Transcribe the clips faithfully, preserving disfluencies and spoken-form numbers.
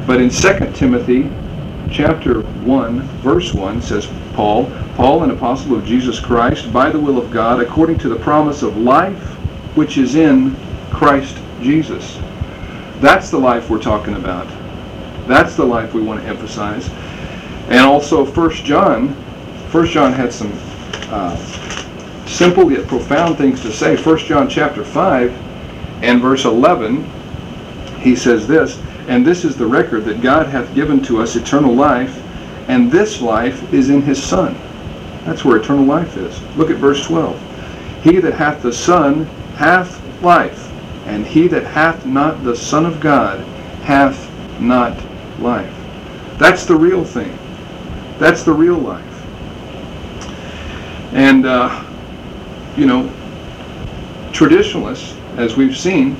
But in Second Timothy chapter one, verse one, says Paul, Paul, an apostle of Jesus Christ, by the will of God, according to the promise of life which is in Christ Jesus. That's the life we're talking about. That's the life we want to emphasize. And also First John, First John had some uh, simple yet profound things to say. First John chapter five and verse eleven, he says this, and this is the record that God hath given to us eternal life, and this life is in his Son. That's where eternal life is. Look at verse twelve. He that hath the Son hath life, and he that hath not the Son of God hath not life. That's the real thing. That's the real life. And, uh, you know, traditionalists, as we've seen,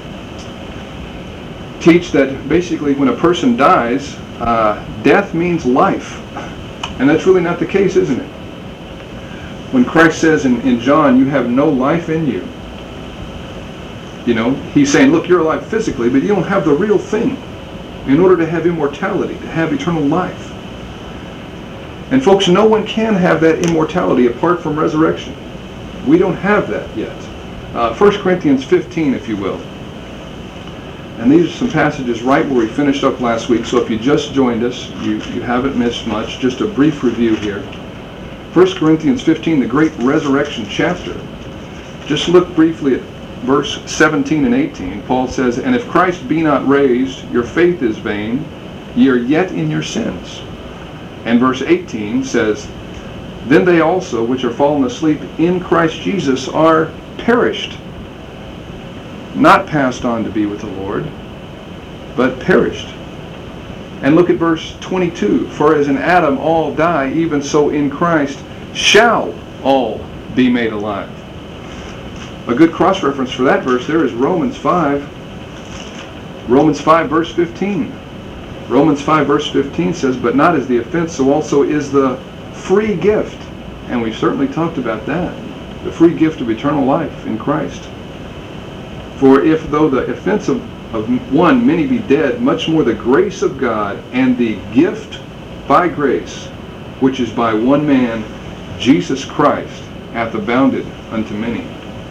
teach that basically when a person dies, uh, death means life. And that's really not the case, isn't it? When Christ says in, in John, you have no life in you, you know, he's saying, look, you're alive physically, but you don't have the real thing in order to have immortality, to have eternal life. And folks, no one can have that immortality apart from resurrection. We don't have that yet. Uh, First Corinthians fifteen, if you will. And these are some passages right where we finished up last week, so if you just joined us, you, you haven't missed much. Just a brief review here. First Corinthians fifteen, the great resurrection chapter. Just look briefly at verse seventeen and eighteen. Paul says, and if Christ be not raised, your faith is vain, ye are yet in your sins. And verse eighteen says, then they also which are fallen asleep in Christ Jesus are perished, not passed on to be with the Lord, but perished. And look at verse twenty-two. For as in Adam all die, even so in Christ shall all be made alive. A good cross-reference for that verse there is Romans five. Romans five verse fifteen. Romans five verse fifteen says, but not as the offense, so also is the free gift. And we've certainly talked about that. The free gift of eternal life in Christ. For if though the offense of, of one many be dead, much more the grace of God and the gift by grace, which is by one man, Jesus Christ, hath abounded unto many.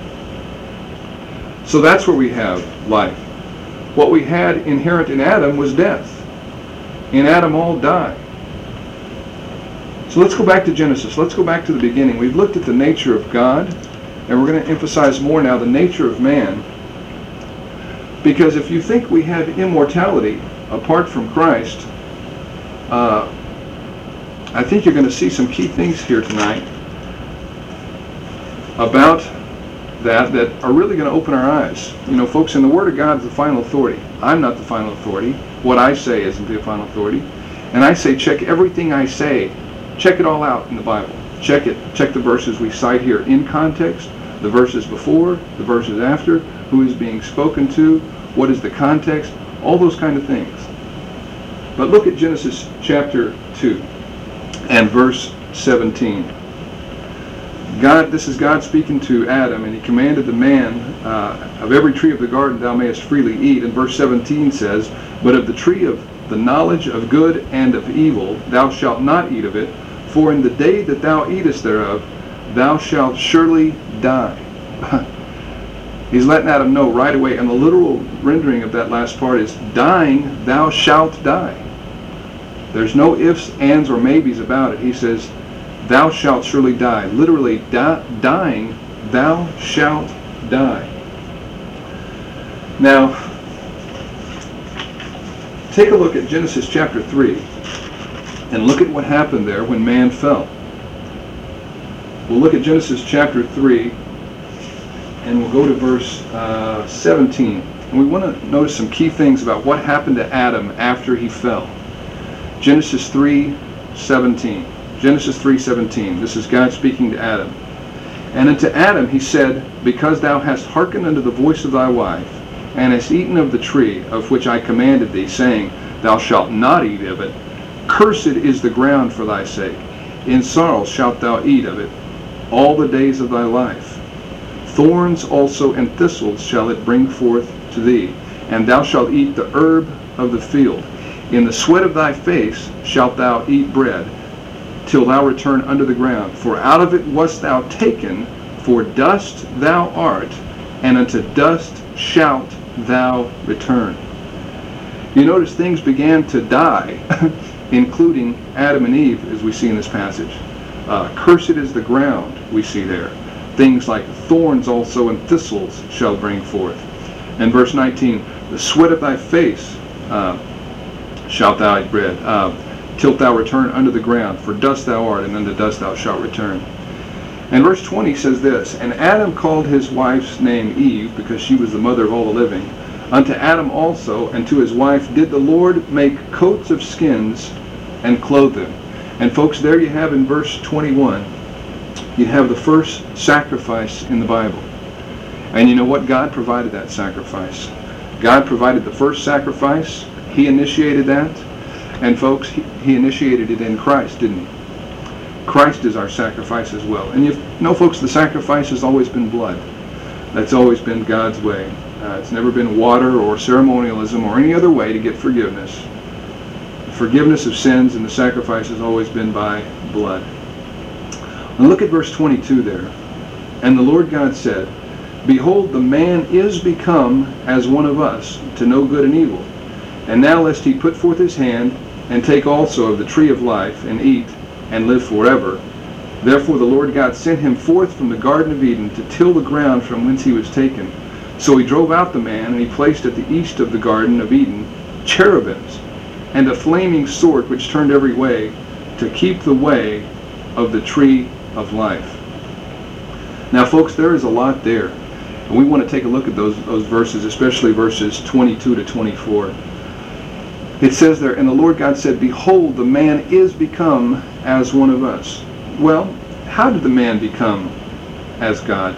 So that's where we have life. What we had inherent in Adam was death. In Adam all die. So let's go back to Genesis. Let's go back to the beginning. We've looked at the nature of God, and we're going to emphasize more now the nature of man. Because if you think we have immortality apart from Christ, uh, I think you're going to see some key things here tonight about that that are really going to open our eyes. You know, folks, in the Word of God is the final authority. I'm not the final authority. What I say isn't the final authority. And I say check everything I say. Check it all out in the Bible. Check it. Check the verses we cite here in context, the verses before, the verses after, who is being spoken to, what is the context, all those kind of things. But look at Genesis chapter two and verse seventeen. God, this is God speaking to Adam, and he commanded the man, uh, of every tree of the garden thou mayest freely eat. And verse seventeen says, but of the tree of the knowledge of good and of evil thou shalt not eat of it, for in the day that thou eatest thereof thou shalt surely die. He's letting Adam know right away, and the literal rendering of that last part is, dying thou shalt die. There's no ifs, ands, or maybes about it. He says, thou shalt surely die. Literally, di dying, thou shalt die. Now, take a look at Genesis chapter three, and look at what happened there when man fell. We'll look at Genesis chapter three, and we'll go to verse uh, seventeen. And we want to notice some key things about what happened to Adam after he fell. Genesis three seventeen. Genesis three seventeen. This is God speaking to Adam. And unto Adam he said, because thou hast hearkened unto the voice of thy wife, and hast eaten of the tree of which I commanded thee, saying, thou shalt not eat of it, cursed is the ground for thy sake. In sorrow shalt thou eat of it all the days of thy life. Thorns also and thistles shall it bring forth to thee, and thou shalt eat the herb of the field. In the sweat of thy face shalt thou eat bread, till thou return unto the ground. For out of it wast thou taken, for dust thou art, and unto dust shalt thou return. You notice things began to die, including Adam and Eve, as we see in this passage. Uh, cursed is the ground, we see there. Things like thorns also and thistles shall bring forth. And verse nineteen, the sweat of thy face uh, shalt thou eat bread, uh, till thou return unto the ground, for dust thou art, and unto dust thou shalt return. And verse twenty says this, and Adam called his wife's name Eve, because she was the mother of all the living. Unto Adam also, and to his wife, did the Lord make coats of skins, and clothe them. And folks, there you have in verse twenty-one, you have the first sacrifice in the Bible. And you know what? God provided that sacrifice. God provided the first sacrifice. He initiated that. And folks, he, he initiated it in Christ, didn't he? Christ is our sacrifice as well. And you know, folks, the sacrifice has always been blood. That's always been God's way. Uh, it's never been water or ceremonialism or any other way to get forgiveness. The forgiveness of sins and the sacrifice has always been by blood. And look at verse twenty-two there. And the Lord God said, behold, the man is become as one of us, to know good and evil. And now lest he put forth his hand, and take also of the tree of life, and eat, and live forever. Therefore the Lord God sent him forth from the Garden of Eden to till the ground from whence he was taken. So he drove out the man, and he placed at the east of the Garden of Eden cherubims, and a flaming sword which turned every way, to keep the way of the tree of life. Now folks, there is a lot there. And we want to take a look at those, those verses, especially verses twenty-two to twenty-four. It says there, and the Lord God said, behold, the man is become as one of us. Well, how did the man become as God?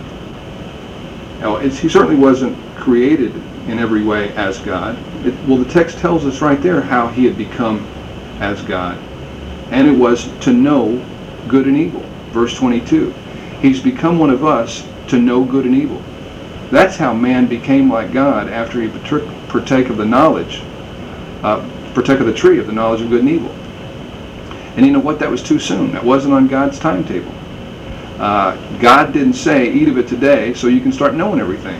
Now, it's, he certainly wasn't created in every way as God. It, well, the text tells us right there how he had become as God. And it was to know good and evil. Verse twenty-two. He's become one of us to know good and evil. That's how man became like God after he partake of the knowledge, uh, partake of the tree of the knowledge of good and evil. And you know what? That was too soon. That wasn't on God's timetable. Uh, God didn't say, eat of it today so you can start knowing everything.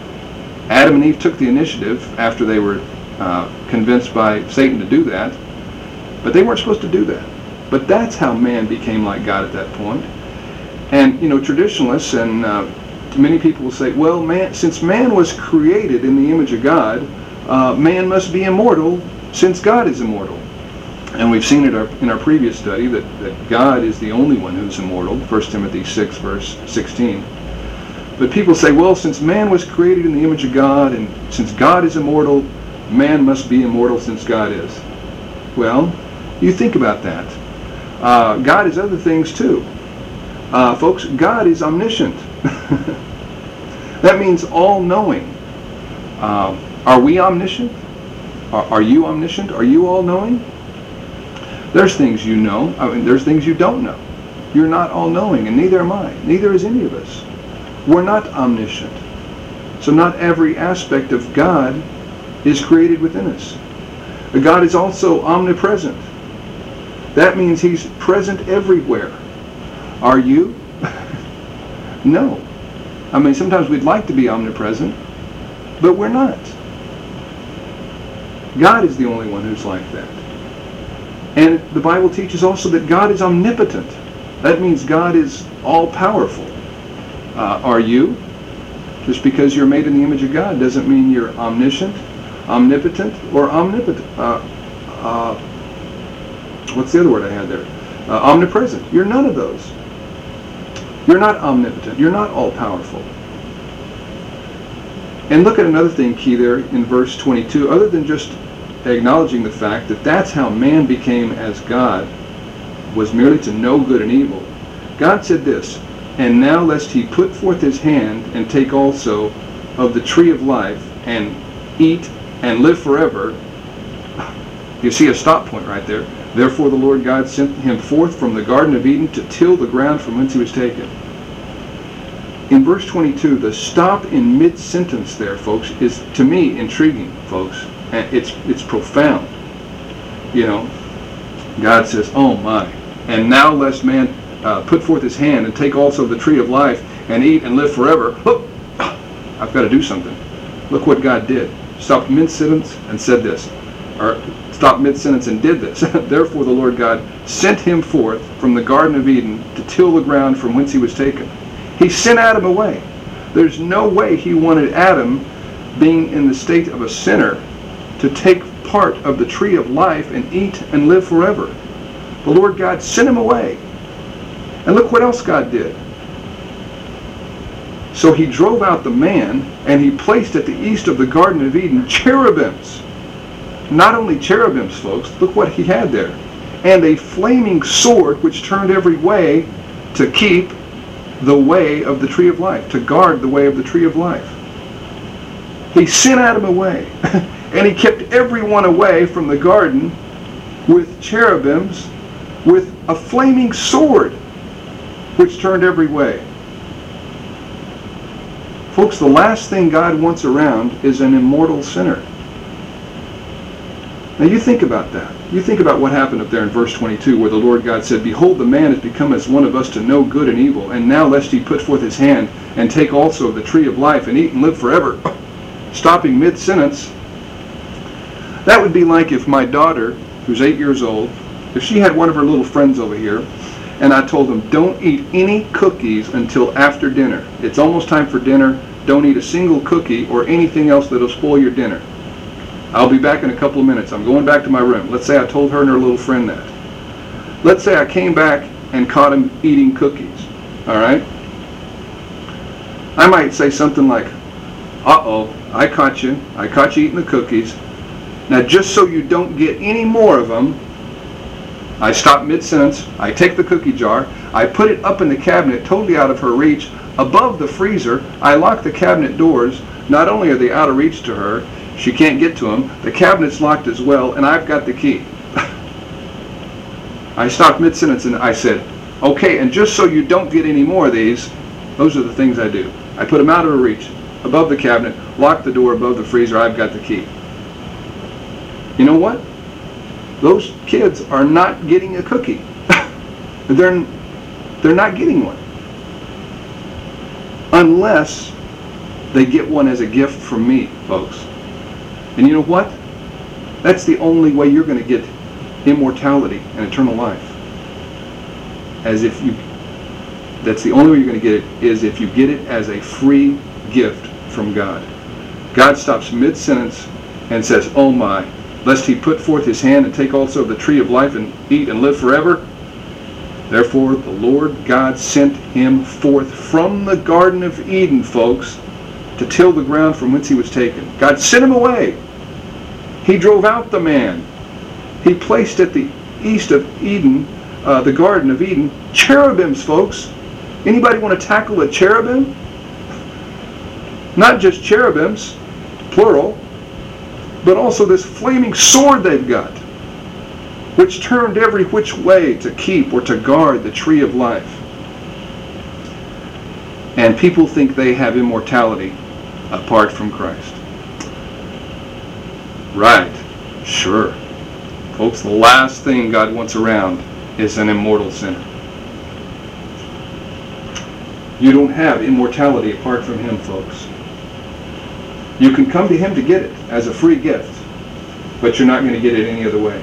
Adam and Eve took the initiative after they were uh, convinced by Satan to do that, but they weren't supposed to do that. But that's how man became like God at that point. And, you know, traditionalists and uh, many people will say, well, man, since man was created in the image of God, uh, man must be immortal since God is immortal. And we've seen it in our previous study that, that God is the only one who's immortal, First Timothy six, verse sixteen. But people say, well, since man was created in the image of God, and since God is immortal, man must be immortal since God is. Well, you think about that. Uh, God is other things too. Uh, folks, God is omniscient. That means all-knowing. Uh, are we omniscient? Are, are you omniscient? Are you all-knowing? There's things you know. I mean, there's things you don't know. You're not all-knowing, and neither am I. Neither is any of us. We're not omniscient. So not every aspect of God is created within us. But God is also omnipresent. That means He's present everywhere. Are you? No. I mean, sometimes we'd like to be omnipresent, but we're not. God is the only one who's like that. And the Bible teaches also that God is omnipotent. That means God is all-powerful. Uh, are you? Just because you're made in the image of God doesn't mean you're omniscient, omnipotent, or omnipotent. Uh, uh, what's the other word I had there? Uh, omnipresent. You're none of those. You're not omnipotent. You're not all-powerful. And look at another thing key there in verse twenty-two. Other than just acknowledging the fact that that's how man became as God, was merely to know good and evil, God said this, and now lest he put forth his hand and take also of the tree of life and eat and live forever. You see a stop point right there. Therefore the Lord God sent him forth from the Garden of Eden to till the ground from whence he was taken. In verse twenty-two, the stop in mid-sentence there, folks, is to me intriguing, folks. And it's, it's profound. you know, God says, oh my. And now lest man uh, put forth his hand and take also the tree of life and eat and live forever. Look, I've got to do something. Look what God did. Stopped mid-sentence and said this. Or stopped mid-sentence and did this. Therefore the Lord God sent him forth from the Garden of Eden to till the ground from whence he was taken. He sent Adam away. There's no way he wanted Adam, being in the state of a sinner, to take part of the tree of life and eat and live forever. The Lord God sent him away. And look what else God did. So he drove out the man, and he placed at the east of the Garden of Eden cherubims. Not only cherubims, folks, look what he had there. And a flaming sword which turned every way to keep the way of the tree of life, to guard the way of the tree of life. He sent Adam away, and he kept everyone away from the garden with cherubims, with a flaming sword which turned every way. Folks, the last thing God wants around is an immortal sinner. Now you think about that. You think about what happened up there in verse twenty-two, where the Lord God said, behold, the man has become as one of us to know good and evil, and now lest he put forth his hand and take also of the tree of life and eat and live forever. Stopping mid-sentence. That would be like if my daughter, who's eight years old, if she had one of her little friends over here, and I told them, don't eat any cookies until after dinner. It's almost time for dinner. Don't eat a single cookie or anything else that'll spoil your dinner. I'll be back in a couple of minutes. I'm going back to my room. Let's say I told her and her little friend that. Let's say I came back and caught him eating cookies. All right? I might say something like, uh-oh, I caught you. I caught you eating the cookies. Now, just so you don't get any more of them, I stop mid-sentence, I take the cookie jar, I put it up in the cabinet, totally out of her reach, above the freezer. I lock the cabinet doors. Not only are they out of reach to her, she can't get to them, the cabinet's locked as well, and I've got the key. I stopped mid-sentence and I said, okay, and just so you don't get any more of these, those are the things I do. I put them out of her reach, above the cabinet, lock the door above the freezer, I've got the key. You know what? Those kids are not getting a cookie. they're, they're not getting one. Unless they get one as a gift from me, folks. And you know what? That's the only way you're going to get immortality and eternal life. As if you, that's the only way you're going to get it, is if you get it as a free gift from God. God stops mid-sentence and says, oh my, lest he put forth his hand and take also of the tree of life and eat and live forever. Therefore the Lord God sent him forth from the Garden of Eden, folks, to till the ground from whence he was taken. God sent him away. He drove out the man. He placed at the east of Eden, uh, the Garden of Eden, cherubims, folks. Anybody want to tackle a cherubim? Not just cherubims, plural, but also this flaming sword they've got, which turned every which way to keep or to guard the tree of life. And people think they have immortality apart from Christ. Right, sure. Folks, the last thing God wants around is an immortal sinner. You don't have immortality apart from him, folks. You can come to him to get it as a free gift, but you're not going to get it any other way.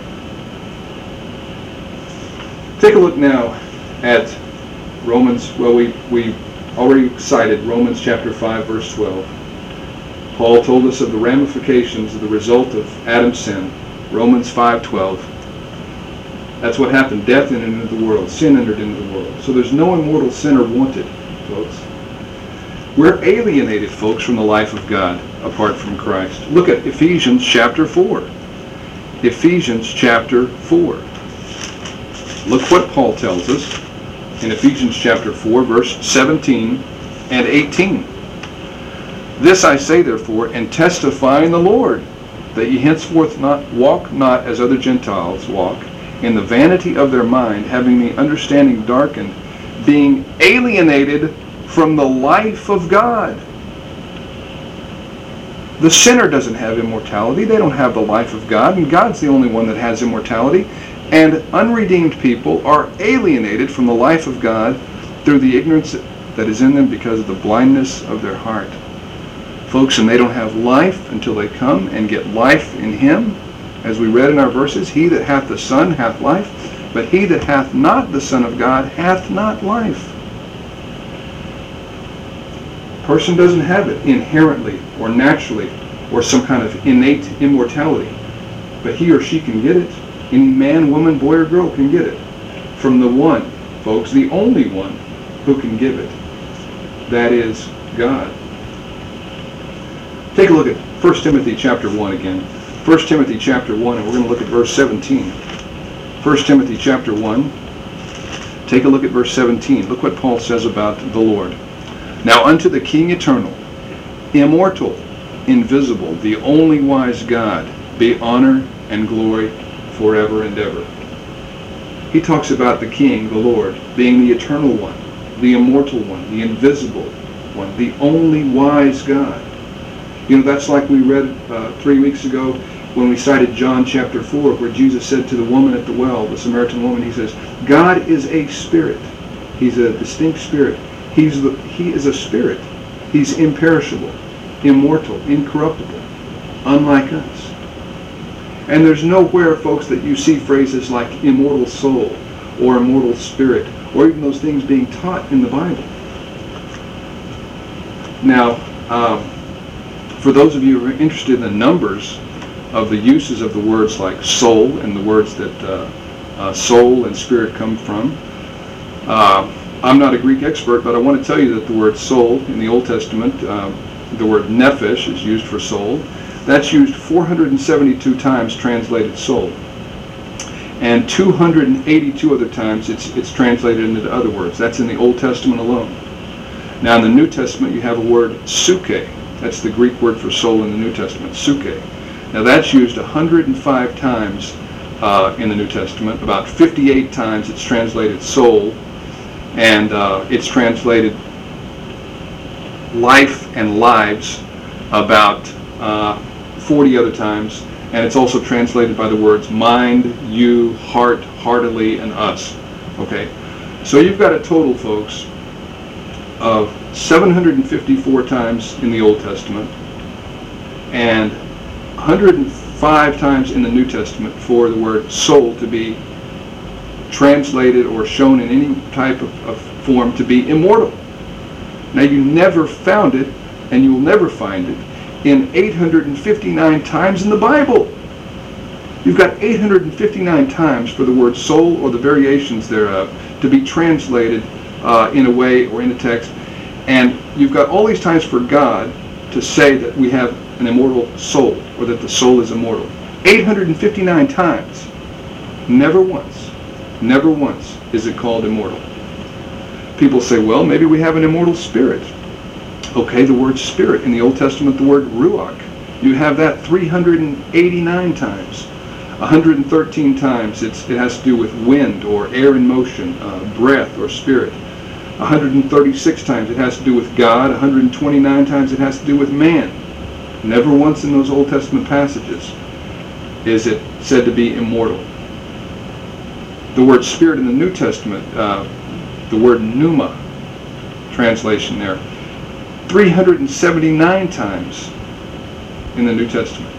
Take a look now at Romans. Well, we, we already cited Romans chapter five, verse twelve. Paul told us of the ramifications of the result of Adam's sin. Romans five twelve. That's what happened. Death entered into the world. Sin entered into the world. So there's no immortal sinner wanted, folks. We're alienated, folks, from the life of God apart from Christ. Look at Ephesians chapter four. Ephesians chapter four. Look what Paul tells us in Ephesians chapter four, verse seventeen and eighteen. This I say, therefore, and testify in the Lord, that ye henceforth not walk not as other Gentiles walk, in the vanity of their mind, having the understanding darkened, being alienated from the life of God. The sinner doesn't have immortality. They don't have the life of God, and God's the only one that has immortality. And unredeemed people are alienated from the life of God through the ignorance that is in them because of the blindness of their heart. Folks, and they don't have life until they come and get life in Him. As we read in our verses, he that hath the Son hath life, but he that hath not the Son of God hath not life. Person doesn't have it inherently or naturally or some kind of innate immortality, but he or she can get it. Any man, woman, boy, or girl can get it from the one, folks, the only one who can give it. That is God. Take a look at First Timothy chapter one again. First Timothy chapter one, and we're going to look at verse seventeen. First Timothy chapter one. Take a look at verse seventeen. Look what Paul says about the Lord. Now unto the King eternal, immortal, invisible, the only wise God, be honor and glory forever and ever. He talks about the King, the Lord, being the eternal one, the immortal one, the invisible one, the only wise God. You know, that's like we read uh, three weeks ago when we cited John chapter four, where Jesus said to the woman at the well, the Samaritan woman, he says, God is a spirit. He's a distinct spirit. He's the, he is a spirit. He's imperishable, immortal, incorruptible, unlike us. And there's nowhere, folks, that you see phrases like immortal soul or immortal spirit or even those things being taught in the Bible. Now, um, for those of you who are interested in the numbers of the uses of the words like soul and the words that uh, uh, soul and spirit come from, uh, I'm not a Greek expert, but I want to tell you that the word soul in the Old Testament, uh, the word nephesh is used for soul. That's used four hundred seventy-two times translated soul. And two hundred eighty-two other times it's, it's translated into other words. That's in the Old Testament alone. Now in the New Testament you have a word suke. That's the Greek word for soul in the New Testament, suke. Now that's used one hundred five times uh, in the New Testament. About fifty-eight times it's translated soul. And uh, it's translated life and lives about uh, forty other times. And it's also translated by the words mind, you, heart, heartily, and us. Okay? So you've got a total, folks, of seven hundred fifty-four times in the Old Testament and one hundred five times in the New Testament for the word soul to be translated or shown in any type of, of form to be immortal. Now you never found it, and you will never find it, in eight hundred fifty-nine times in the Bible. You've got eight hundred fifty-nine times for the word soul or the variations thereof to be translated uh, in a way or in a text, and you've got all these times for God to say that we have an immortal soul or that the soul is immortal. eight hundred fifty-nine times. Never once. Never once is it called immortal. People say, well, maybe we have an immortal spirit. Okay, the word spirit in the Old Testament, the word ruach, you have that three hundred eighty-nine times. one hundred thirteen times it's, it has to do with wind or air in motion, uh, breath or spirit. one hundred thirty-six times it has to do with God. one hundred twenty-nine times it has to do with man. Never once in those Old Testament passages is it said to be immortal. The word spirit in the New Testament, uh, the word pneuma, translation there, three hundred seventy-nine times in the New Testament.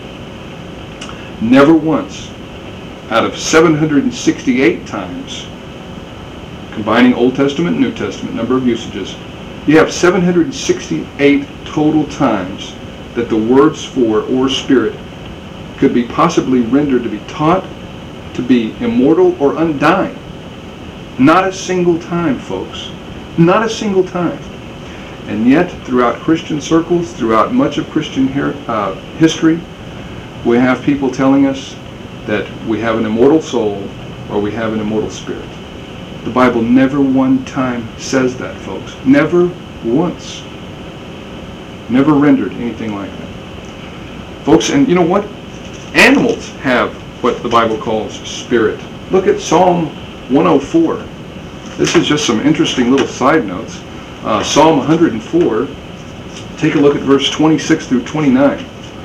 Never once, out of seven hundred sixty-eight times, combining Old Testament and New Testament, number of usages, you have seven hundred sixty-eight total times that the words for or spirit could be possibly rendered to be taught, to be immortal or undying. Not a single time, folks. Not a single time. And yet, throughout Christian circles, throughout much of Christian her uh, history, we have people telling us that we have an immortal soul or we have an immortal spirit. The Bible never one time says that, folks. Never once. Never rendered anything like that. Folks, and you know what? Animals have what the Bible calls spirit. Look at Psalm one oh four. This is just some interesting little side notes. Uh, Psalm one hundred four, take a look at verse twenty-six through twenty-nine.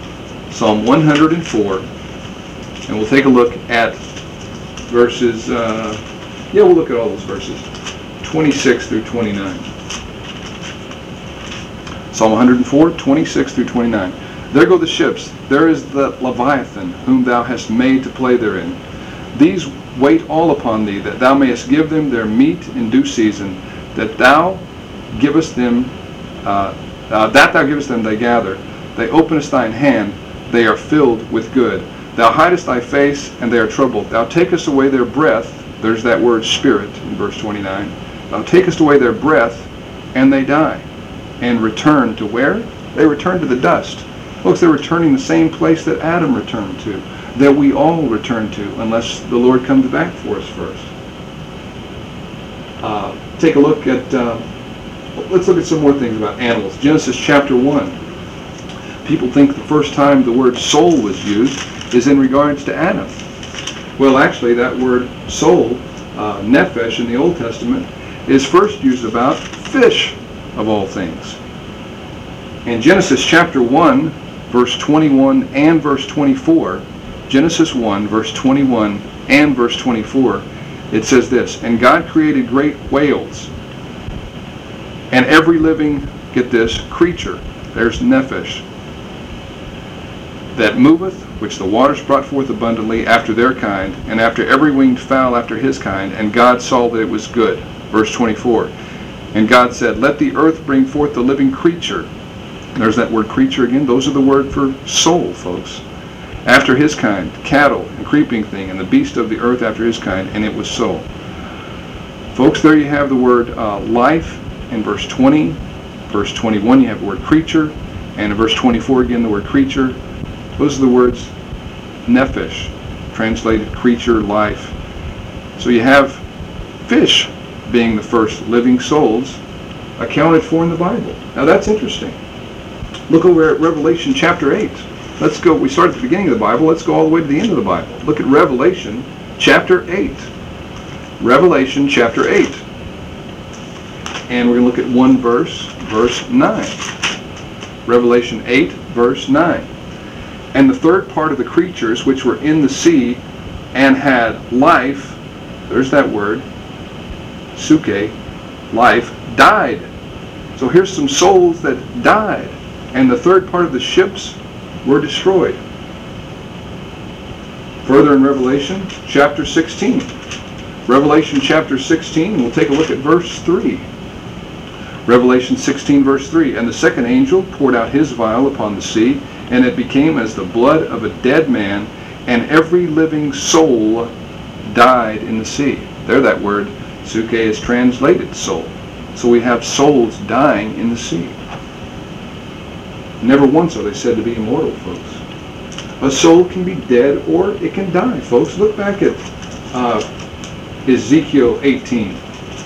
Psalm one hundred four, and we'll take a look at verses, uh, yeah, we'll look at all those verses, twenty-six through twenty-nine. Psalm one hundred four, twenty-six through twenty-nine. There go the ships, there is the Leviathan, whom thou hast made to play therein. These wait all upon thee, that thou mayest give them their meat in due season, that thou givest them, uh, uh, that thou givest them they gather. They openest thine hand, they are filled with good. Thou hidest thy face, and they are troubled. Thou takest away their breath, there's that word spirit in verse twenty-nine. Thou takest away their breath, and they die, and return to where? They return to the dust. Folks, they're returning the same place that Adam returned to, that we all return to, unless the Lord comes back for us first. Uh, take a look at, uh, let's look at some more things about animals. Genesis chapter one. People think the first time the word soul was used is in regards to Adam. Well, actually, that word soul, uh, nephesh in the Old Testament, is first used about fish, of all things. In Genesis chapter one, verse twenty-one and verse twenty-four, Genesis one, verse twenty-one and verse twenty-four, it says this, and God created great whales, and every living, get this, creature, there's nephesh, that moveth, which the waters brought forth abundantly after their kind, and after every winged fowl after his kind, and God saw that it was good. Verse twenty-four, and God said, let the earth bring forth the living creature. There's that word creature again. Those are the word for soul, folks. After his kind, cattle and creeping thing, and the beast of the earth after his kind, and it was so. Folks, there you have the word uh, life in verse twenty. Verse twenty-one, you have the word creature, and in verse twenty-four again, the word creature. Those are the words nephesh, translated creature, life. So you have fish being the first living souls accounted for in the Bible. Now that's interesting. Look over at Revelation chapter eight. Let's go, we start at the beginning of the Bible, let's go all the way to the end of the Bible. Look at Revelation chapter eight. Revelation chapter eight. And we're going to look at one verse, verse nine. Revelation eight, verse nine. And the third part of the creatures which were in the sea and had life, there's that word, suke, life, died. So here's some souls that died. And the third part of the ships were destroyed. Further in Revelation chapter sixteen. Revelation chapter sixteen, we'll take a look at verse three. Revelation sixteen, verse three. And the second angel poured out his vial upon the sea, and it became as the blood of a dead man, and every living soul died in the sea. There that word, suke, is translated soul. So we have souls dying in the sea. Never once are they said to be immortal, folks. A soul can be dead or it can die, folks. Look back at uh, Ezekiel eighteen.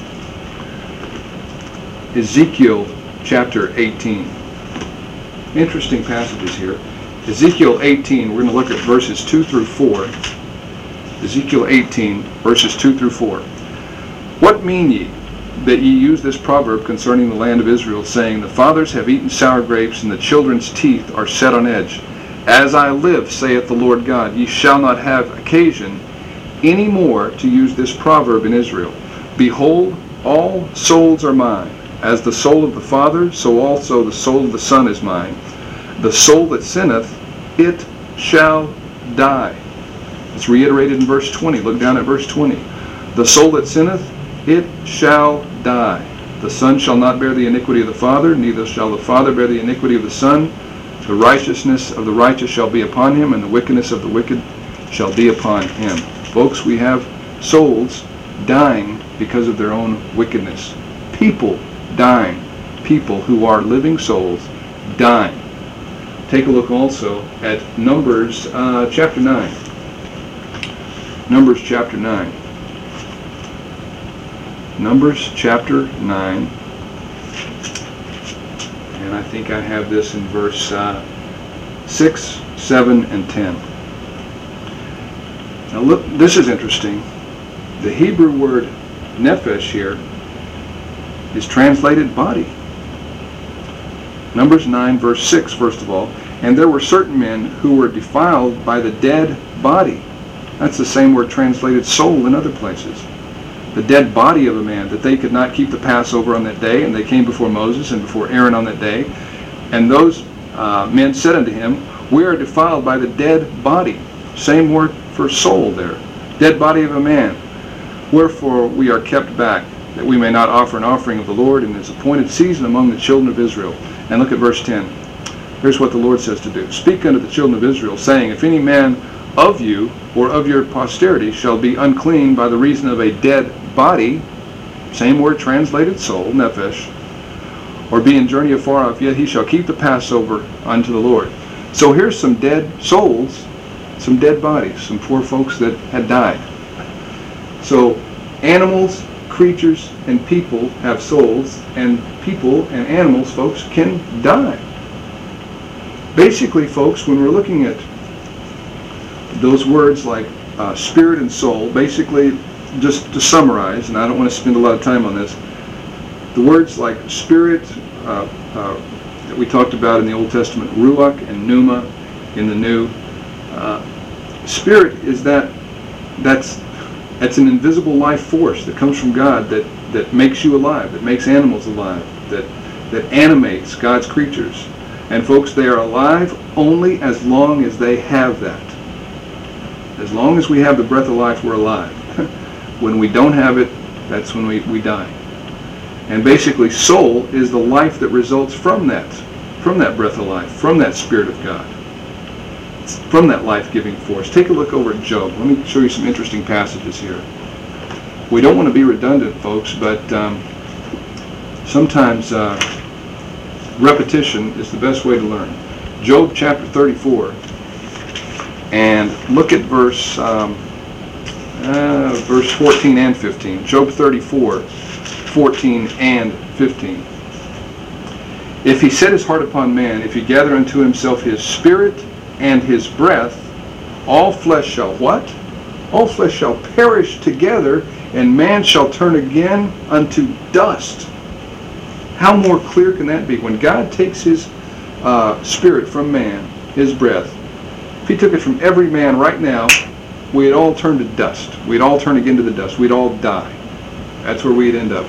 Ezekiel chapter eighteen. Interesting passages here. Ezekiel eighteen, we're going to look at verses two through four. Ezekiel eighteen, verses two through four. What mean ye that ye use this proverb concerning the land of Israel, saying, the fathers have eaten sour grapes, and the children's teeth are set on edge? As I live, saith the Lord God, ye shall not have occasion any more to use this proverb in Israel. Behold, all souls are mine. As the soul of the Father, so also the soul of the Son is mine. The soul that sinneth, it shall die. It's reiterated in verse twenty. Look down at verse twenty. The soul that sinneth, it shall die. The Son shall not bear the iniquity of the Father, neither shall the Father bear the iniquity of the Son. The righteousness of the righteous shall be upon him, and the wickedness of the wicked shall be upon him. Folks, we have souls dying because of their own wickedness. People dying. People who are living souls dying. Take a look also at Numbers uh, chapter nine. Numbers chapter nine. Numbers chapter nine. And I think I have this in verse uh, six, seven, and ten. Now look, this is interesting. The Hebrew word nephesh here is translated body. Numbers nine, verse six, first of all. And there were certain men who were defiled by the dead body. That's the same word translated soul in other places. The dead body of a man, that they could not keep the Passover on that day, and they came before Moses and before Aaron on that day. And those uh, men said unto him, we are defiled by the dead body. Same word for soul there. Dead body of a man. Wherefore we are kept back, that we may not offer an offering of the Lord in his appointed season among the children of Israel. And look at verse ten. Here's what the Lord says to do. Speak unto the children of Israel, saying, if any man of you or of your posterity shall be unclean by the reason of a dead body, same word translated soul, nephesh, or be in journey afar off, yet he shall keep the Passover unto the Lord. So here's some dead souls, some dead bodies, some poor folks that had died. So animals, creatures, and people have souls, and people and animals, folks, can die. Basically, folks, when we're looking at those words like uh, spirit and soul, basically, just to summarize, and I don't want to spend a lot of time on this, the words like spirit uh, uh, that we talked about in the Old Testament, ruach and pneuma in the New, uh, spirit is that, that's, that's an invisible life force that comes from God that, that makes you alive, that makes animals alive, that, that animates God's creatures. And folks, they are alive only as long as they have that. As long as we have the breath of life, we're alive. When we don't have it, that's when we, we die. And basically, soul is the life that results from that, from that breath of life, from that Spirit of God, from that life-giving force. Take a look over at Job. Let me show you some interesting passages here. We don't want to be redundant, folks, but um, sometimes uh, repetition is the best way to learn. Job chapter thirty-four, and look at verse um, uh, verse fourteen and fifteen. Job thirty-four, fourteen and fifteen. If he set his heart upon man, if he gather unto himself his spirit and his breath, all flesh shall what? All flesh shall perish together, and man shall turn again unto dust. How more clear can that be? When God takes his uh, spirit from man, his breath, if he took it from every man right now, we'd all turn to dust. We'd all turn again to the dust. We'd all die. That's where we'd end up.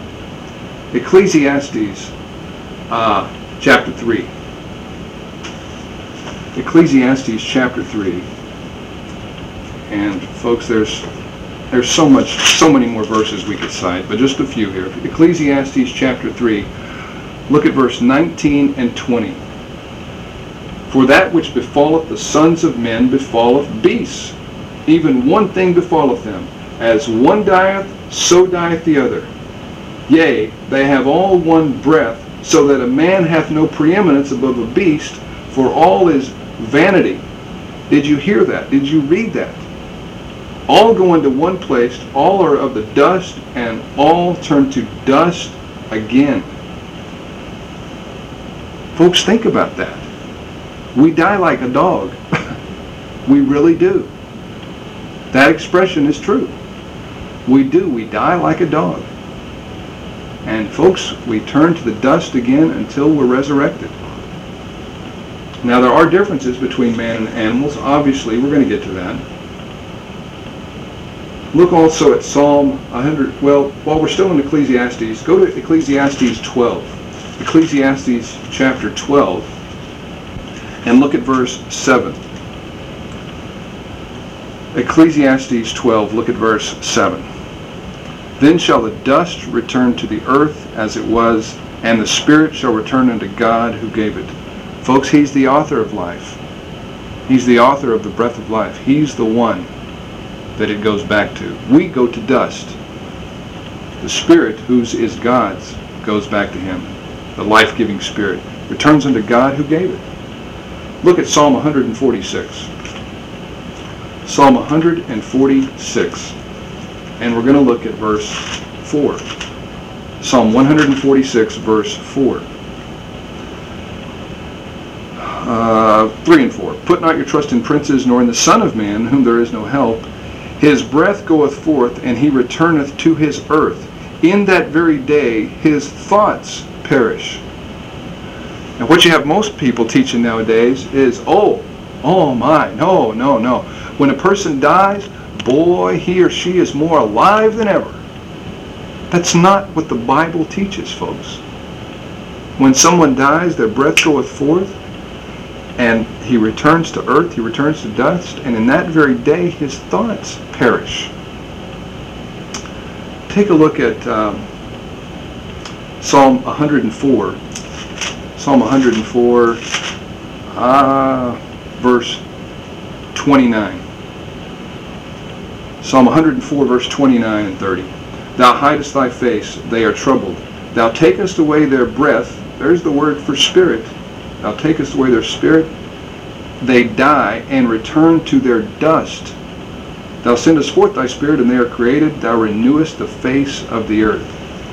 Ecclesiastes uh, chapter three. Ecclesiastes chapter three. And folks, there's there's so much, so many more verses we could cite, but just a few here. Ecclesiastes chapter three. Look at verse nineteen and twenty. For that which befalleth the sons of men befalleth beasts. Even one thing befalleth them. As one dieth, so dieth the other. Yea, they have all one breath, so that a man hath no preeminence above a beast, for all is vanity. Did you hear that? Did you read that? All go into one place, all are of the dust, and all turn to dust again. Folks, think about that. We die like a dog. We really do. That expression is true. We do. We die like a dog. And folks, we turn to the dust again until we're resurrected. Now, there are differences between man and animals. Obviously, we're going to get to that. Look also at Psalm one hundred. Well, while we're still in Ecclesiastes, go to Ecclesiastes twelve. Ecclesiastes chapter twelve. And look at verse seven. Ecclesiastes twelve, look at verse seven. Then shall the dust return to the earth as it was, and the spirit shall return unto God who gave it. Folks, he's the author of life. He's the author of the breath of life. He's the one that it goes back to. We go to dust. The spirit, whose is God's, goes back to him. The life-giving spirit returns unto God who gave it. Look at Psalm one forty-six. Psalm one forty-six. And we're going to look at verse four. Psalm one forty-six, verse four. Uh, three and four. Put not your trust in princes, nor in the Son of Man, whom there is no help. His breath goeth forth, and he returneth to his earth. In that very day his thoughts perish. And what you have most people teaching nowadays is, oh, oh my, no, no, no. When a person dies, boy, he or she is more alive than ever. That's not what the Bible teaches, folks. When someone dies, their breath goeth forth, and he returns to earth, he returns to dust, and in that very day his thoughts perish. Take a look at um, Psalm one hundred four. Psalm one hundred four, uh, verse twenty-nine. Psalm one hundred four, verse twenty-nine and thirty. Thou hidest thy face, they are troubled. Thou takest away their breath. There's the word for spirit. Thou takest away their spirit. They die and return to their dust. Thou sendest forth thy spirit, and they are created. Thou renewest the face of the earth.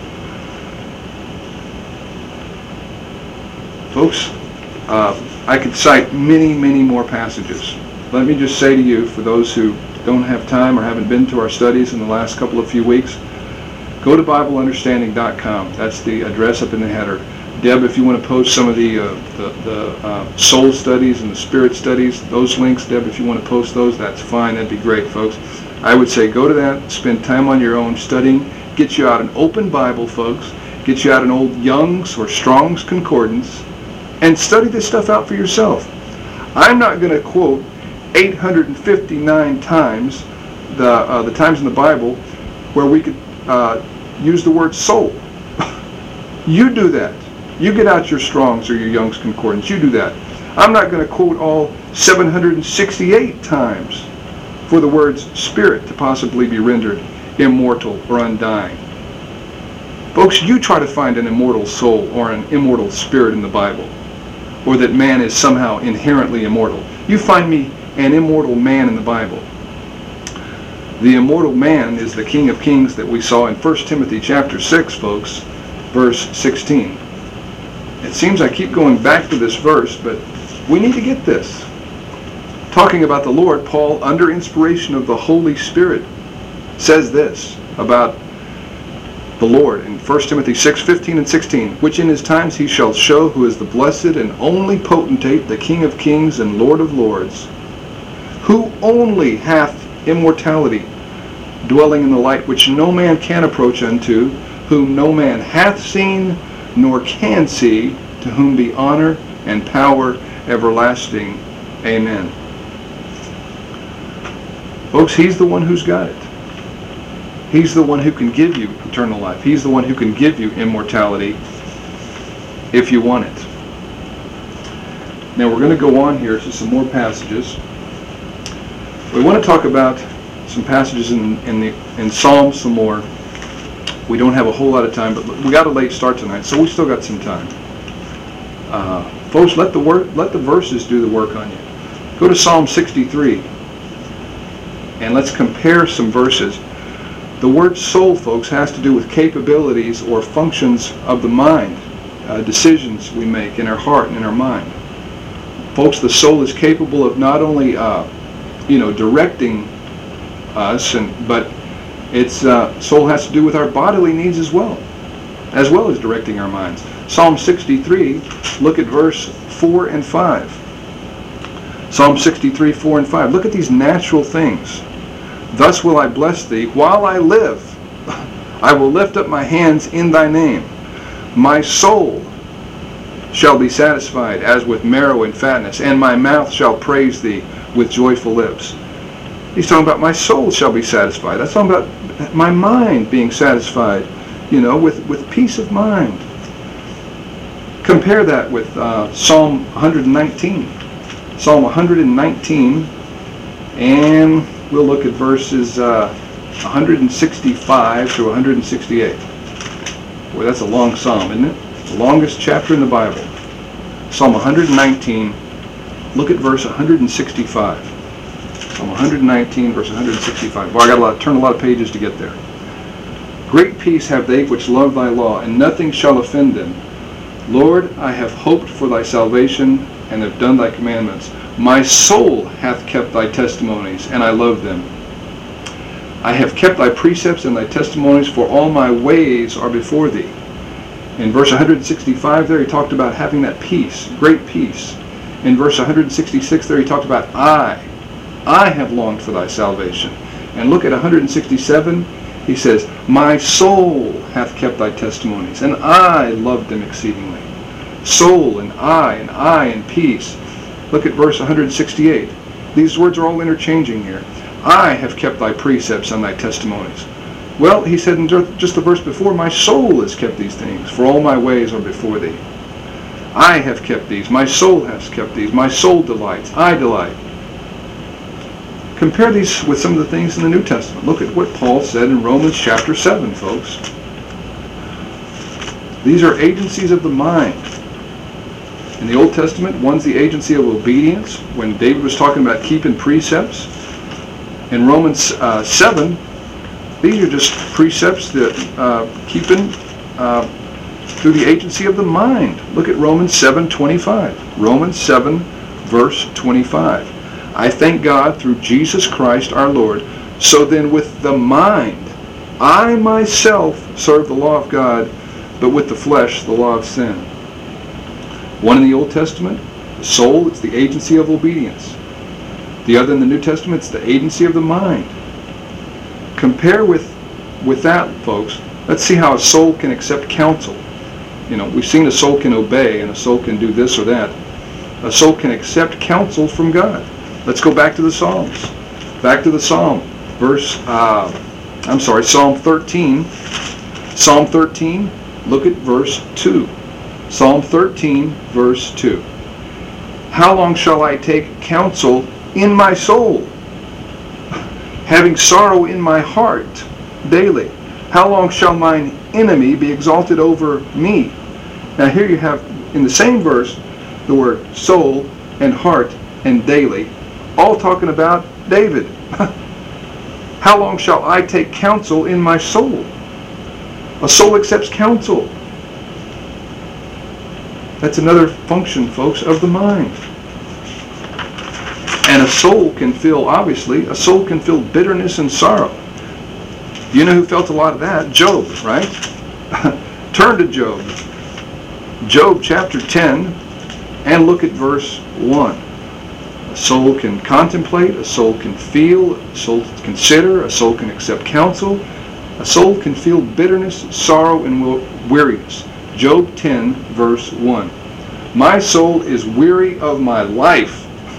Folks, uh, I could cite many, many more passages. Let me just say to you, for those who don't have time or haven't been to our studies in the last couple of few weeks, go to Bible Understanding dot com. That's the address up in the header. Deb, if you want to post some of the, uh, the, the uh, soul studies and the spirit studies, those links, Deb, if you want to post those, that's fine. That'd be great, folks. I would say go to that, spend time on your own studying, get you out an open Bible, folks, get you out an old Young's or Strong's Concordance, and study this stuff out for yourself. I'm not going to quote eight hundred fifty-nine times the uh, the times in the Bible where we could uh, use the word soul. You do that. You get out your Strong's or your Young's Concordance. You do that. I'm not going to quote all seven hundred sixty-eight times for the words spirit to possibly be rendered immortal or undying. Folks, you try to find an immortal soul or an immortal spirit in the Bible, or that man is somehow inherently immortal. You find me an immortal man in the Bible. The immortal man is the King of Kings that we saw in First Timothy chapter six, folks, verse sixteen. It seems I keep going back to this verse, but we need to get this. Talking about the Lord, Paul, under inspiration of the Holy Spirit, says this about the Lord in First Timothy six, fifteen and sixteen, which in his times he shall show who is the blessed and only potentate, the King of kings and Lord of lords, who only hath immortality, dwelling in the light which no man can approach unto, whom no man hath seen nor can see, to whom be honor and power everlasting. Amen. Folks, he's the one who's got it. He's the one who can give you eternal life. He's the one who can give you immortality if you want it. Now we're going to go on here to some more passages. We want to talk about some passages in, in, the, in Psalms some more. We don't have a whole lot of time, but we got a late start tonight, so we still got some time. Uh, folks, let the, wor- let the verses do the work on you. Go to Psalm sixty-three, and let's compare some verses. The word soul, folks, has to do with capabilities or functions of the mind, uh, decisions we make in our heart and in our mind. Folks, the soul is capable of not only, uh, you know, directing us, and but its uh, soul has to do with our bodily needs as well, as well as directing our minds. Psalm sixty-three, look at verse four and five. Psalm sixty-three, four and five. Look at these natural things. Thus will I bless thee while I live. I will lift up my hands in thy name. My soul shall be satisfied as with marrow and fatness, and my mouth shall praise thee with joyful lips. He's talking about my soul shall be satisfied. That's talking about my mind being satisfied, you know, with, with peace of mind. Compare that with uh, Psalm one nineteen. Psalm one nineteen, and we'll look at verses uh, one sixty-five to one sixty-eight. Boy, that's a long psalm, isn't it? The longest chapter in the Bible. Psalm one nineteen, look at verse one sixty-five. Psalm one nineteen, verse one sixty-five. Boy, I got a lot, turn a lot of pages to get there. Great peace have they which love thy law, and nothing shall offend them. Lord, I have hoped for thy salvation, and have done thy commandments. My soul hath kept thy testimonies, and I love them. I have kept thy precepts and thy testimonies, for all my ways are before thee. In verse one hundred sixty-five there, he talked about having that peace, great peace. In verse one hundred sixty-six there, he talked about I. I have longed for thy salvation. And look at one hundred sixty-seven, he says, my soul hath kept thy testimonies, and I loved them exceedingly. Soul and I and I and peace. Look at verse one hundred sixty-eight. These words are all interchanging here. I have kept thy precepts and thy testimonies. Well, he said in just the verse before, my soul has kept these things, for all my ways are before thee. I have kept these. My soul has kept these. My soul delights. I delight. Compare these with some of the things in the New Testament. Look at what Paul said in Romans chapter seven, folks. These are agencies of the mind. In the Old Testament, one's the agency of obedience, when David was talking about keeping precepts. In Romans uh, seven, these are just precepts that uh, keeping uh, through the agency of the mind. Look at Romans seven twenty-five. Romans seven, verse twenty-five. I thank God through Jesus Christ our Lord. So then with the mind, I myself serve the law of God, but with the flesh, the law of sin. One in the Old Testament, the soul, it's the agency of obedience. The other in the New Testament, it's the agency of the mind. Compare with, with that, folks. Let's see how a soul can accept counsel. You know, we've seen a soul can obey, and a soul can do this or that. A soul can accept counsel from God. Let's go back to the Psalms. Back to the Psalm. Verse, uh, I'm sorry, Psalm thirteen. Psalm thirteen, look at verse two. Psalm thirteen, verse two. How long shall I take counsel in my soul, having sorrow in my heart daily? How long shall mine enemy be exalted over me? Now here you have, in the same verse, the word soul and heart and daily, all talking about David. How long shall I take counsel in my soul? A soul accepts counsel. That's another function, folks, of the mind. And a soul can feel, obviously, a soul can feel bitterness and sorrow. You know who felt a lot of that? Job, right? Turn to Job. Job chapter ten, and look at verse one. A soul can contemplate, a soul can feel, a soul can consider, a soul can accept counsel. A soul can feel bitterness, sorrow, and weariness. Job ten, verse one. My soul is weary of my life.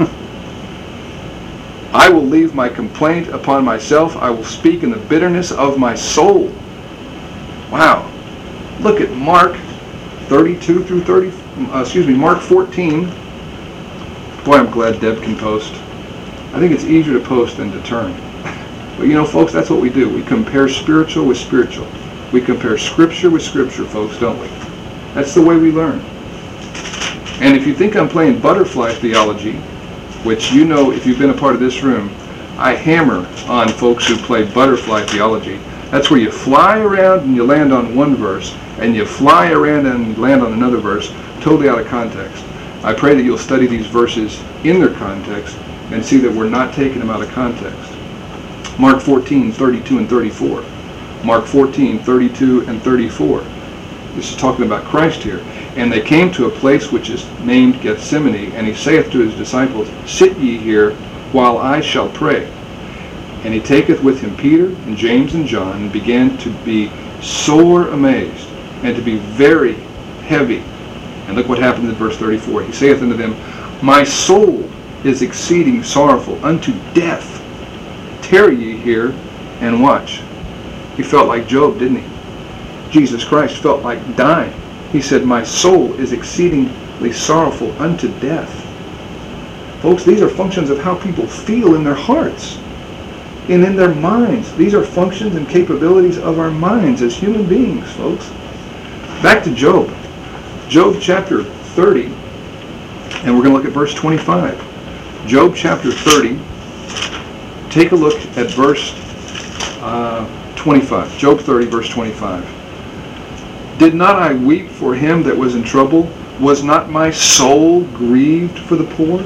I will leave my complaint upon myself. I will speak in the bitterness of my soul. Wow. Look at Mark thirty-two through thirty. Uh, excuse me, Mark fourteen. Boy, I'm glad Deb can post. I think it's easier to post than to turn. But you know, folks, that's what we do. We compare spiritual with spiritual. We compare Scripture with Scripture, folks, don't we? That's the way we learn. And if you think I'm playing butterfly theology, which you know if you've been a part of this room, I hammer on folks who play butterfly theology. That's where you fly around and you land on one verse, and you fly around and land on another verse, totally out of context. I pray that you'll study these verses in their context and see that we're not taking them out of context. Mark fourteen, thirty-two and thirty-four. Mark fourteen, thirty-two and thirty-four. This is talking about Christ here. And they came to a place which is named Gethsemane, and he saith to his disciples, Sit ye here, while I shall pray. And he taketh with him Peter and James and John, and began to be sore amazed, and to be very heavy. And look what happens in verse thirty-four. He saith unto them, My soul is exceeding sorrowful unto death. Tarry ye here, and watch. He felt like Job, didn't he? Jesus Christ felt like dying. He said, My soul is exceedingly sorrowful unto death. Folks, these are functions of how people feel in their hearts and in their minds. These are functions and capabilities of our minds as human beings, folks. Back to Job. Job chapter thirty, and we're going to look at verse twenty-five. Job chapter thirty, take a look at verse uh, twenty-five. Job thirty, verse twenty-five. Did not I weep for him that was in trouble? Was not my soul grieved for the poor?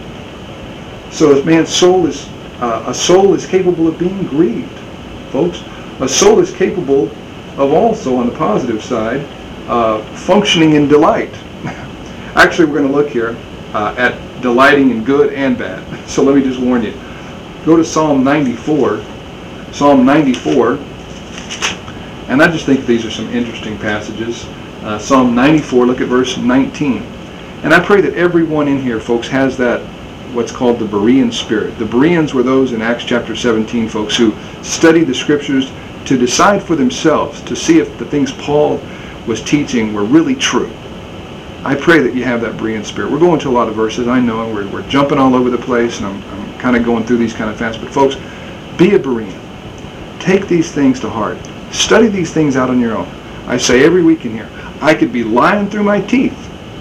So a man's soul is, uh, a soul is capable of being grieved, folks. A soul is capable of also, on the positive side, uh, functioning in delight. Actually, we're going to look here uh, at delighting in good and bad. So let me just warn you. Go to Psalm ninety-four. Psalm ninety-four. And I just think these are some interesting passages. Uh, Psalm ninety-four, look at verse nineteen. And I pray that everyone in here, folks, has that, what's called the Berean spirit. The Bereans were those in Acts chapter seventeen, folks, who studied the scriptures to decide for themselves, to see if the things Paul was teaching were really true. I pray that you have that Berean spirit. We're going to a lot of verses, I know, and we're, we're jumping all over the place, and I'm, I'm kind of going through these kind of fast. But folks, be a Berean. Take these things to heart. Study these things out on your own. I say every week in here, I could be lying through my teeth.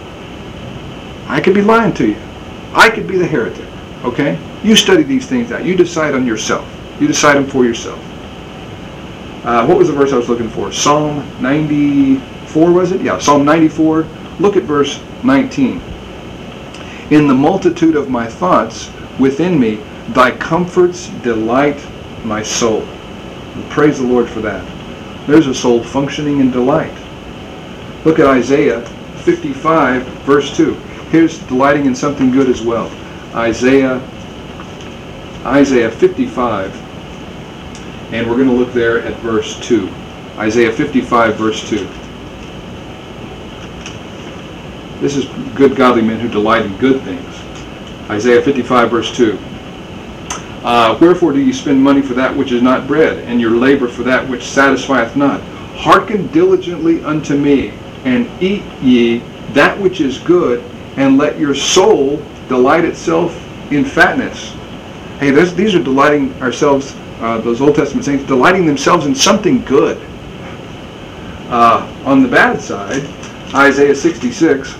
I could be lying to you. I could be the heretic. Okay? You study these things out. You decide on yourself. You decide them for yourself. Uh, what was the verse I was looking for? Psalm ninety-four, was it? Yeah, Psalm ninety-four. Look at verse nineteen. In the multitude of my thoughts within me, thy comforts delight my soul. And praise the Lord for that. There's a soul functioning in delight. Look at Isaiah fifty-five, verse two. Here's delighting in something good as well. Isaiah, Isaiah fifty-five, and we're going to look there at verse two. Isaiah fifty-five, verse two. This is good godly men who delight in good things. Isaiah fifty-five, verse two. Uh, Wherefore do ye spend money for that which is not bread, and your labor for that which satisfieth not? Hearken diligently unto me, and eat ye that which is good, and let your soul delight itself in fatness. Hey, this, these are delighting ourselves, uh, those Old Testament saints, delighting themselves in something good. Uh, on the bad side, Isaiah sixty-six,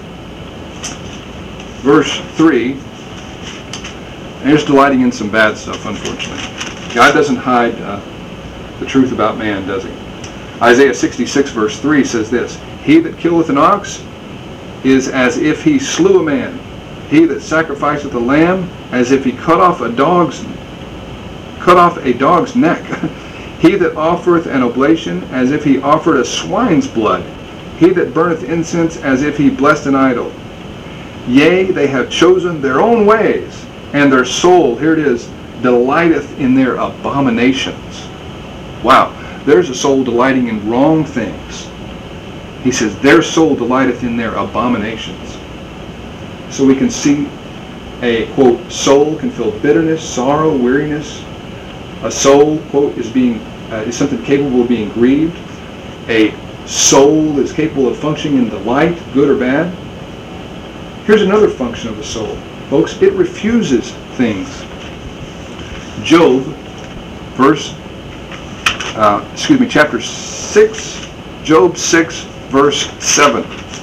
verse three, and it's delighting in some bad stuff, unfortunately. God doesn't hide uh, the truth about man, does he? Isaiah sixty-six, verse three says this, He that killeth an ox is as if he slew a man. He that sacrificeth a lamb, as if he cut off a dog's cut off a dog's neck. He that offereth an oblation, as if he offered a swine's blood. He that burneth incense, as if he blessed an idol. Yea, they have chosen their own ways, and their soul, here it is, delighteth in their abominations. Wow, there's a soul delighting in wrong things. He says, their soul delighteth in their abominations. So we can see a, quote, soul can feel bitterness, sorrow, weariness. A soul, quote, is being uh, is something capable of being grieved. A soul is capable of functioning in delight, good or bad. Here's another function of the soul. Folks, it refuses things. Job, verse, uh, excuse me, chapter six, Job six, verse seven.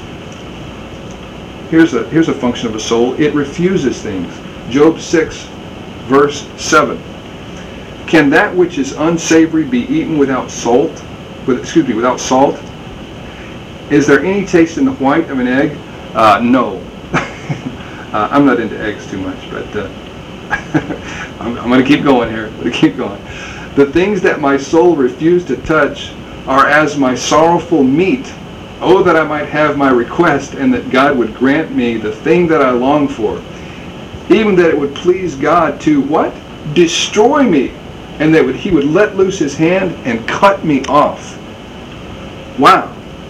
Here's a, here's a function of a soul. It refuses things. Job six, verse seven. Can that which is unsavory be eaten without salt? With, excuse me, without salt? Is there any taste in the white of an egg? Uh, no. uh, I'm not into eggs too much, but uh, I'm, I'm going to keep going here. I'm going to keep going. The things that my soul refused to touch are as my sorrowful meat. Oh, that I might have my request, and that God would grant me the thing that I long for. Even that it would please God to, what? Destroy me. And that would, he would let loose his hand and cut me off. Wow.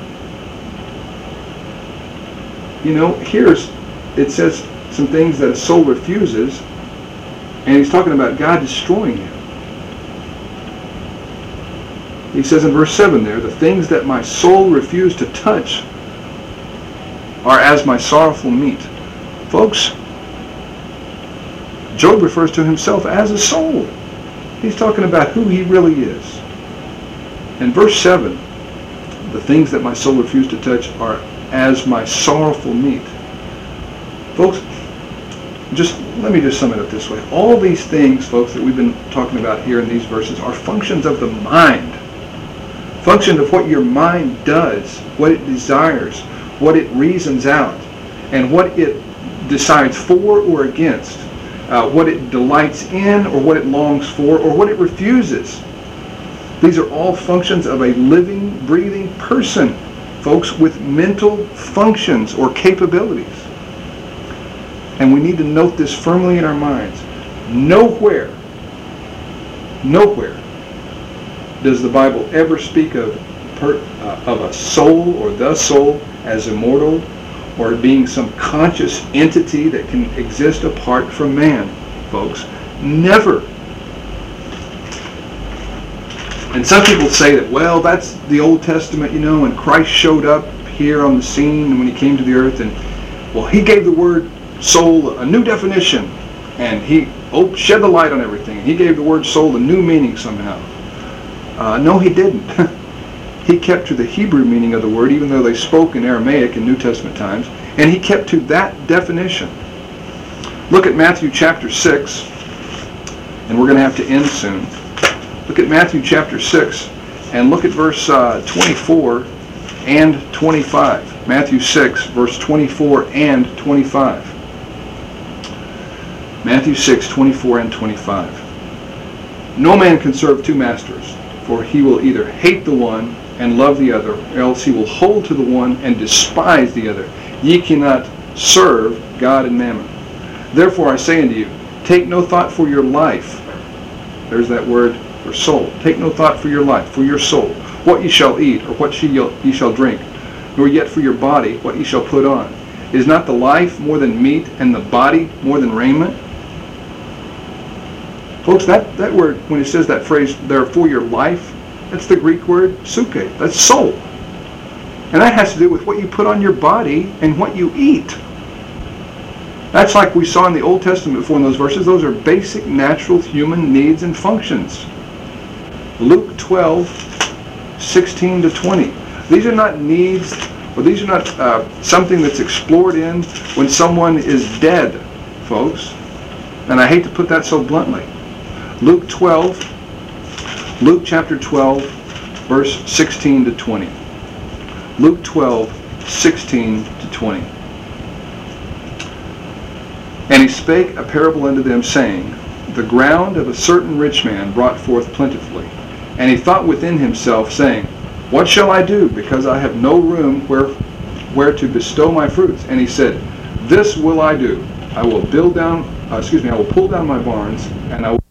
You know, here's, it says some things that a soul refuses, and he's talking about God destroying him. He says in verse seven there, the things that my soul refused to touch are as my sorrowful meat. Folks, Job refers to himself as a soul. He's talking about who he really is. In verse seven, the things that my soul refused to touch are as my sorrowful meat. Folks, just let me just sum it up this way. All these things, folks, that we've been talking about here in these verses are functions of the mind. Function of what your mind does, what it desires, what it reasons out, and what it decides for or against. Uh, what it delights in, or what it longs for, or what it refuses. These are all functions of a living, breathing person folks, with mental functions or capabilities. And we need to note this firmly in our minds. Nowhere, nowhere does the Bible ever speak of, per, uh, of a soul or the soul as immortal or being some conscious entity that can exist apart from man, folks. Never. And some people say that, well, that's the Old Testament, you know, and Christ showed up here on the scene when he came to the earth, and, well, he gave the word soul a new definition, and he oh, shed the light on everything. He gave the word soul a new meaning somehow. Uh, no, he didn't. He kept to the Hebrew meaning of the word, even though they spoke in Aramaic in New Testament times, and he kept to that definition. Look at Matthew chapter six, and we're going to have to end soon. Look at Matthew chapter six, and look at verse uh, twenty-four and twenty-five. Matthew six, verse twenty-four and twenty-five. Matthew six, twenty-four and twenty-five. No man can serve two masters, for he will either hate the one and love the other, or else he will hold to the one and despise the other. Ye cannot serve God and mammon. Therefore I say unto you, take no thought for your life. There's that word for soul. Take no thought for your life, for your soul, what ye shall eat, or what ye shall drink, nor yet for your body, what ye shall put on. Is not the life more than meat, and the body more than raiment? Folks, that, that word, when it says that phrase there, for your life, that's the Greek word suke. That's soul. And that has to do with what you put on your body and what you eat. That's like we saw in the Old Testament before in those verses. Those are basic natural human needs and functions. Luke twelve, sixteen to twenty. These are not needs, or these are not uh, something that's explored in when someone is dead, folks. And I hate to put that so bluntly. Luke twelve, Luke chapter twelve, verse sixteen to twenty. Luke twelve, sixteen to twenty. And he spake a parable unto them, saying, the ground of a certain rich man brought forth plentifully. And he thought within himself, saying, what shall I do, because I have no room where, where to bestow my fruits? And he said, this will I do. I will build down, uh, excuse me, I will pull down my barns, and I will